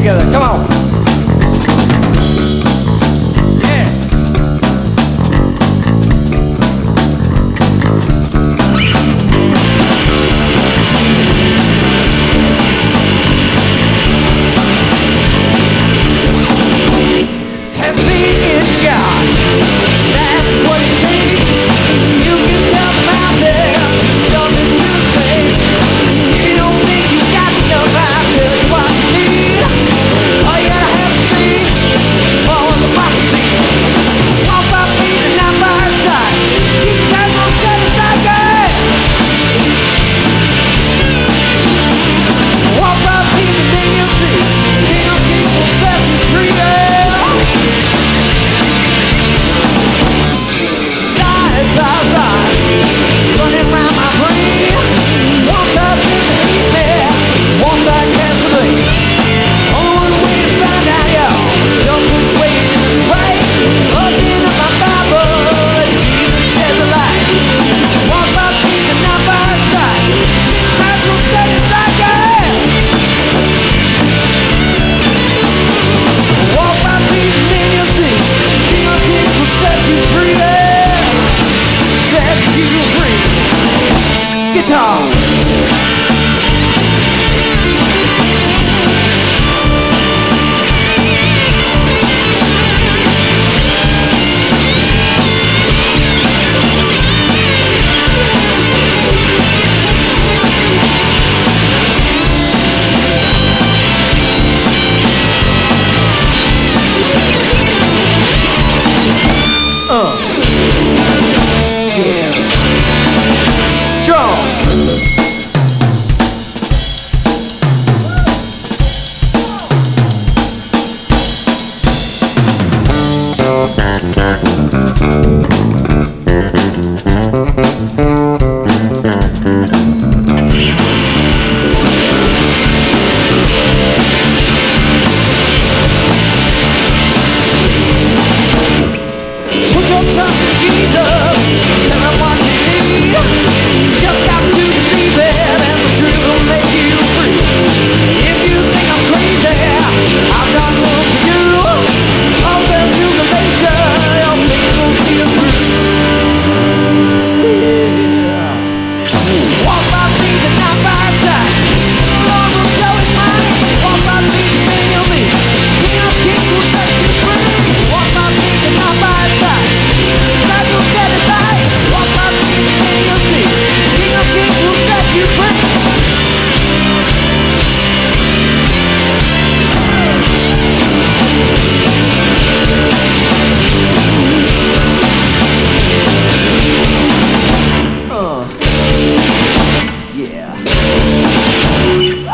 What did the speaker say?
together. Come on. Yeah. Happy in God, that's what it takes. You can tell the mountain to jump into the lake. If you don't think you got enough, I'll tell you what you need. All you gotta have is faith, fall on the box seat. Walk by feet and not by her side. Keep your hands on each other like that. Walk by feet and then you'll see King of Kings will set you free. Running round my brain. One side seems to hate me, one side cares for me. Only one way to find out, y'all, just which way is right. Opening up my Bible, let Jesus shed the light. Walk by faith and not by sight. Christ will judge us like that. Walk by faith and then you'll see King of Kings will set you free. Set you free. Guitar.